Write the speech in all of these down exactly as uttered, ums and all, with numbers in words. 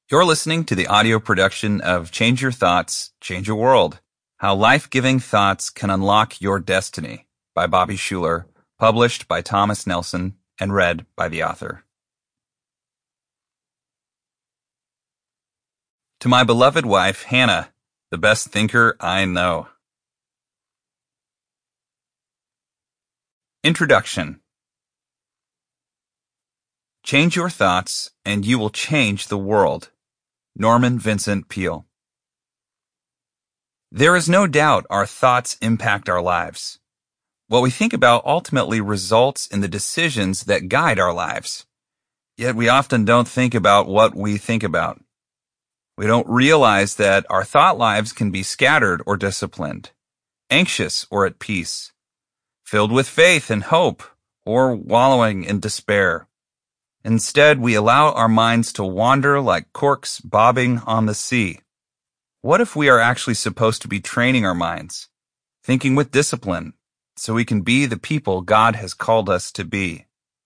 You're listening to the audio production of Change Your Thoughts, Change Your World, How Life-Giving Thoughts Can Unlock Your Destiny by Bobby Schuller, published by Thomas Nelson and read by the author. To my beloved wife, Hannah, the best thinker I know. Introduction. Change your thoughts and you will change the world. Norman Vincent Peale. There is no doubt our thoughts impact our lives. What we think about ultimately results in the decisions that guide our lives. Yet we often don't think about what we think about. We don't realize that our thought lives can be scattered or disciplined, anxious or at peace, filled with faith and hope, or wallowing in despair. Instead, we allow our minds to wander like corks bobbing on the sea. What if we are actually supposed to be training our minds, thinking with discipline, so we can be the people God has called us to be?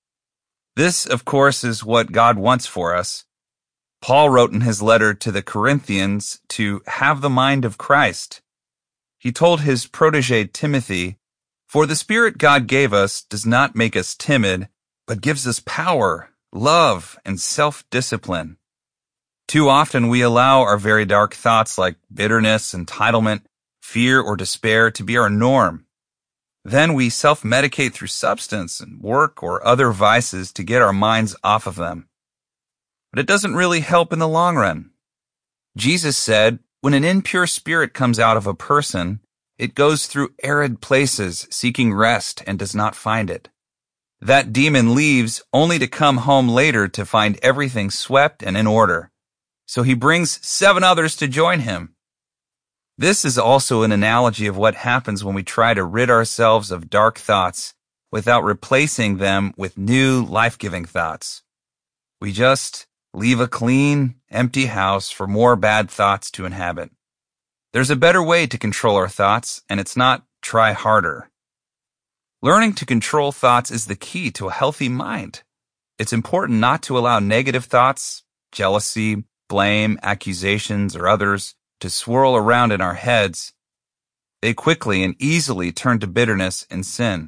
This, of course, is what God wants for us. Paul wrote in his letter to the Corinthians to have the mind of Christ. He told his protege Timothy, "For the Spirit God gave us does not make us timid, but gives us power, love, and self-discipline." Too often we allow our very dark thoughts like bitterness, entitlement, fear, or despair to be our norm. Then we self-medicate through substance and work or other vices to get our minds off of them. But it doesn't really help in the long run. Jesus said, when an impure spirit comes out of a person, it goes through arid places seeking rest and does not find it. That demon leaves only to come home later to find everything swept and in order. So he brings seven others to join him. This is also an analogy of what happens when we try to rid ourselves of dark thoughts without replacing them with new life-giving thoughts. We just leave a clean, empty house for more bad thoughts to inhabit. There's a better way to control our thoughts, and it's not try harder. Learning to control thoughts is the key to a healthy mind. It's important not to allow negative thoughts, jealousy, blame, accusations, or others to swirl around in our heads. They quickly and easily turn to bitterness and sin.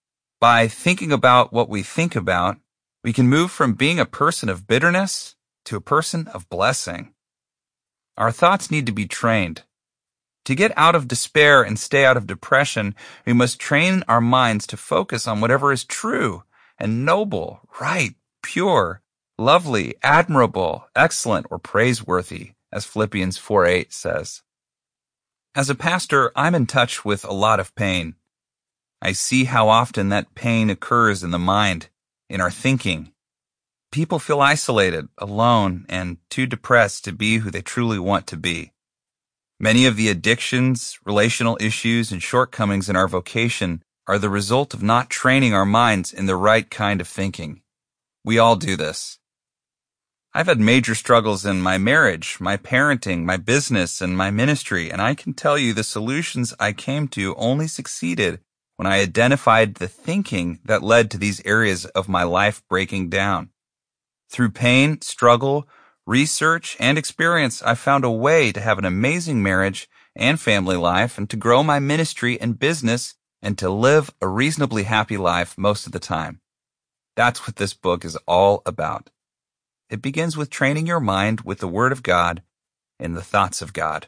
By thinking about what we think about, we can move from being a person of bitterness to a person of blessing. Our thoughts need to be trained. To get out of despair and stay out of depression, we must train our minds to focus on whatever is true and noble, right, pure, lovely, admirable, excellent, or praiseworthy, as Philippians four eight says. As a pastor, I'm in touch with a lot of pain. I see how often that pain occurs in the mind, in our thinking. People feel isolated, alone, and too depressed to be who they truly want to be. Many of the addictions, relational issues, and shortcomings in our vocation are the result of not training our minds in the right kind of thinking. We all do this. I've had major struggles in my marriage, my parenting, my business, and my ministry, and I can tell you the solutions I came to only succeeded when I identified the thinking that led to these areas of my life breaking down. Through pain, struggle, research, and experience, I found a way to have an amazing marriage and family life and to grow my ministry and business and to live a reasonably happy life most of the time. That's what this book is all about. It begins with training your mind with the Word of God and the thoughts of God.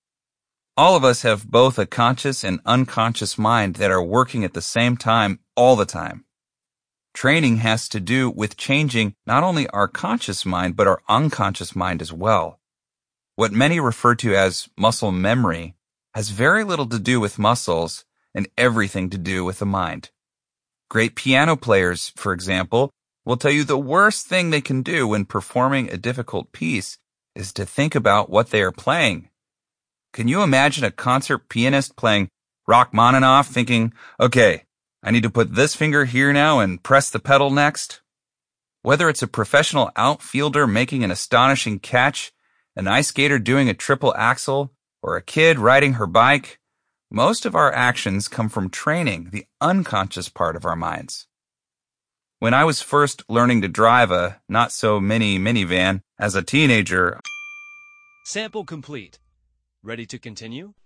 All of us have both a conscious and unconscious mind that are working at the same time all the time. Training has to do with changing not only our conscious mind, but our unconscious mind as well. What many refer to as muscle memory has very little to do with muscles and everything to do with the mind. Great piano players, for example, will tell you the worst thing they can do when performing a difficult piece is to think about what they are playing. Can you imagine a concert pianist playing Rachmaninoff thinking, okay, I need to put this finger here now and press the pedal next? Whether it's a professional outfielder making an astonishing catch, an ice skater doing a triple axel, or a kid riding her bike, most of our actions come from training the unconscious part of our minds. When I was first learning to drive a not-so-mini minivan as a teenager, Sample complete. Ready to continue?